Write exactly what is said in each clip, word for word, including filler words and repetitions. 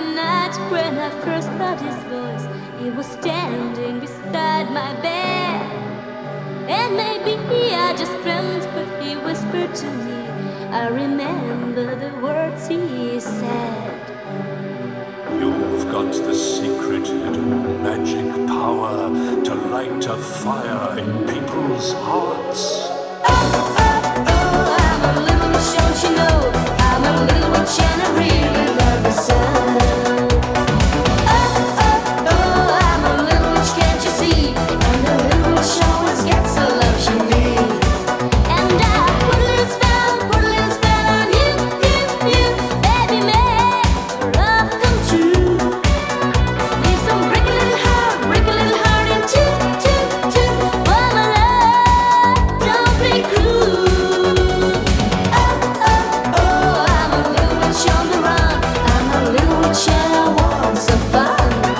night when I first heard his voice. He was standing beside my bed. And maybe I just dreamt, but he whispered to me. I remember the words he said. You've got the secret hidden magic power to light a fire in people's hearts. Oh, oh, oh, I'm a little witch, don't you know? I'm a little witch and I really love the sun. Oh, oh, oh, I'm a little witch, can't you see? And the little witch always gets the love she needs. And I put a little spell, put a little spell on you, you, you, baby, make your love come true. Need some break a little heart, break a little heart in two, two, two. For my love, don't be cruel. Oh, oh, oh, I'm a little witch on the run. I'm a little witch and I want some fun.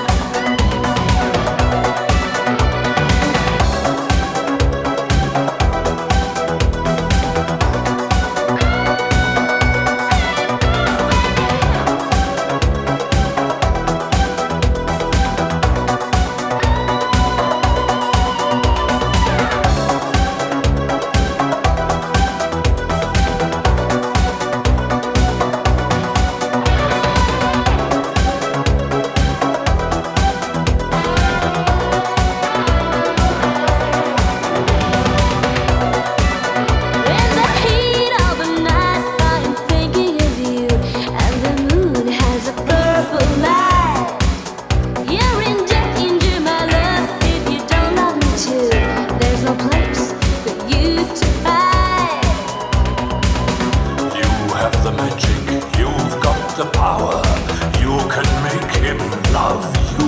In the heat of the night, I'm thinking of you, and the moon has a purple light. You're in danger, my love, if you don't love me too. There's no place for you to hide. You have the magic, you've got the power. You can make him love you.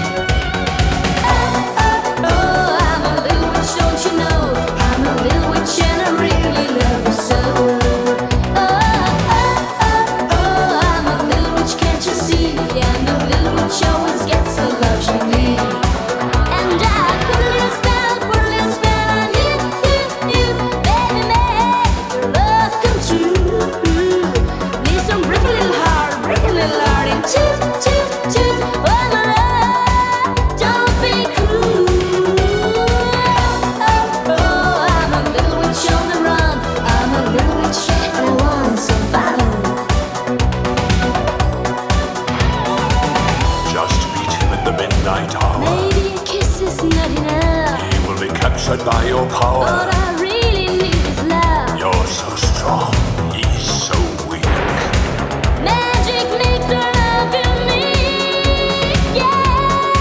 Oh, oh, oh, I'm a little witch, don't you know? I'm a little witch and I really love you so. Oh, oh, oh, oh, I'm a little witch, can't you see? And the little witch always gets the love she needs. And I put a little spell, put a little spell on you, you, you, baby, make your love come true. Need some break a little heart, break a little heart in two, two, two. Oh, my love, don't be cruel. Oh, oh, I'm a little witch on the run. I'm a little witch and I want some fun. Just meet him in the midnight hour. Maybe a kiss is not enough. He will be captured by your power. All I really need is love. You're so strong, he's so weak. Magic makes her love you me. Yeah.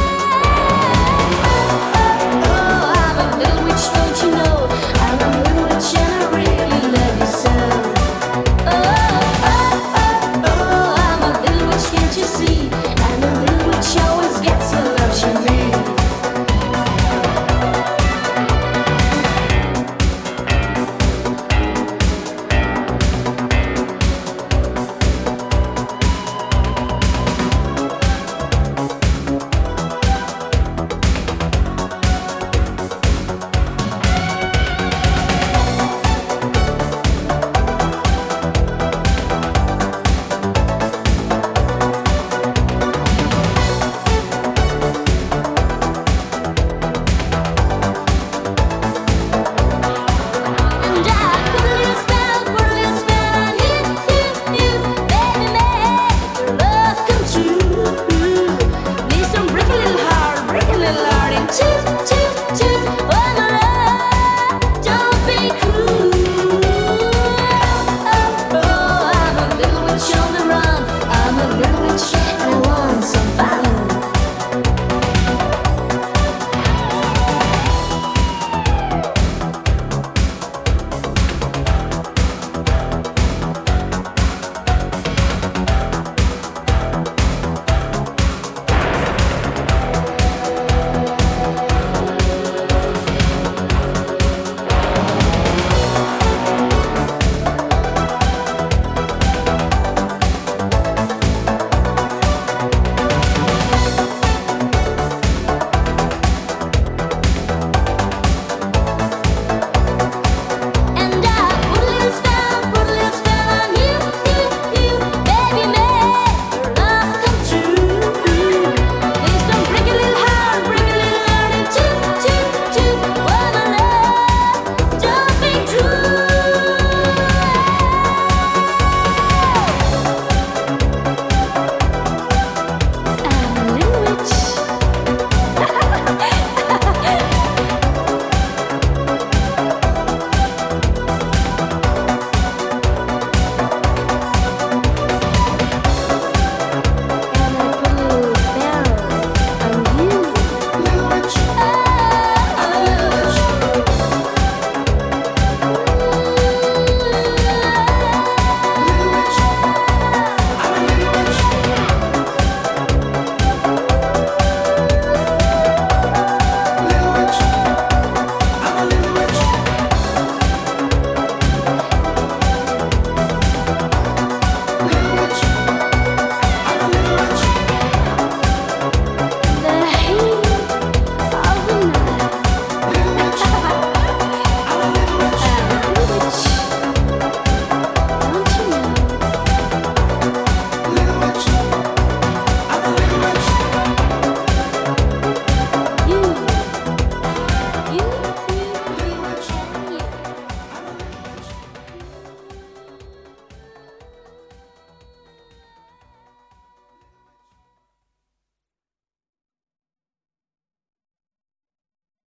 Oh, oh, I'm a little witch, don't you know? I'm a little witch and I really love you so. Oh, oh, oh, oh, I'm a little witch, can't you see? And a little witch always gets the love she needs. And I put a little spell, put a little spell on you, you, you, baby, make your love come true. Need some break a little heart, break a little heart in two, two.